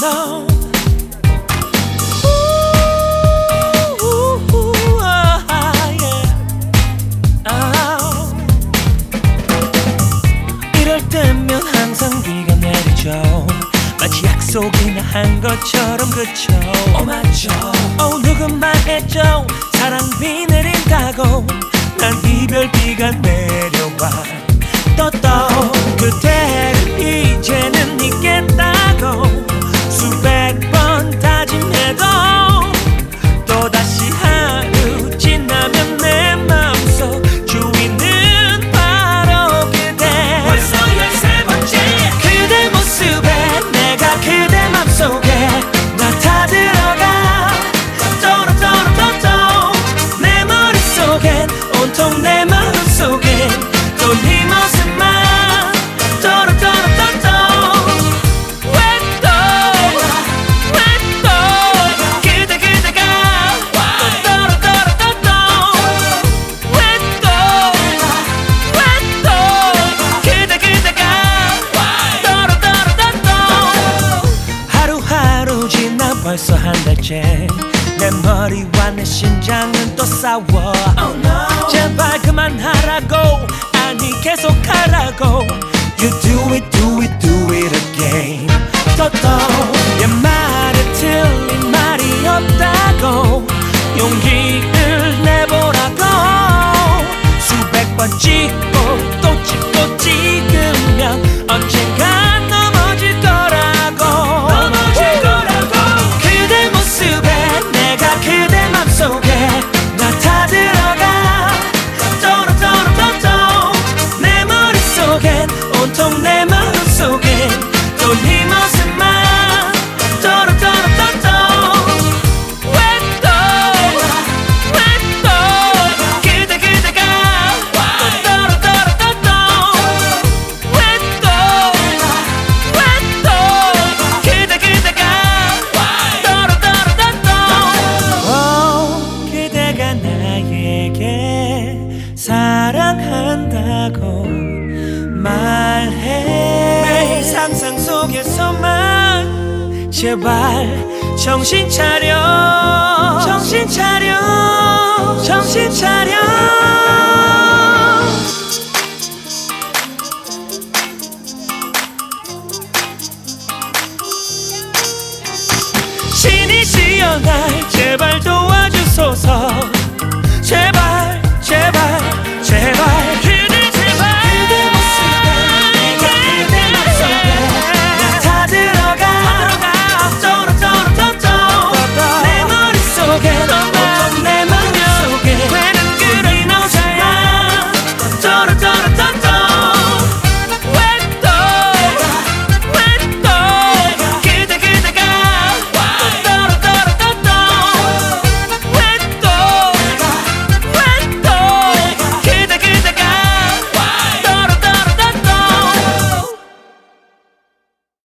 너 이럴 때면 항상 비가 내리죠. 마치 약속이나 한 것처럼 그쵸. 맞죠. 누군만 했죠. 사랑 비 내린다고 난 이별비가 내려와. 또 그대를 이제는 잊겠다고 수백 번 다짐해도 또다시 하루 지나면 내 맘속 주인은 바로 그대. 벌써 13번째 그대 모습에 내가 그대 맘속에 나 다 들어가. 또또또또 내 머릿속엔 온통 내 마음속엔 또 네 모습만 또또또또. 왜 또 그대가 또또또또. 왜 또 그대가 또또또또. 하루하루 지나 벌써 한 달째 내 머리와 내 심장은 또 싸워. 제발 그만하라고 아니 계속하라고. You do it do it do it again. 또 내 말에 틀린 말이 없다고 용기를 내보라고. 수백 번 찍고 또 찍고 찍으면 언젠간 넘어질 거라고. 그대 모습에 내가 그대 맘속에 나 다 들어가. 또또또또 내 머릿속엔 온통 내 마음속엔 또 네 모습만 또또또또. 왜 또 그대가 또또또또. 왜 또 그대가 또또또또. 그대가 나에게 사랑한다고 말해. 매일 상상 속에서만 제발 정신 차려 정신 차려 정신 차려.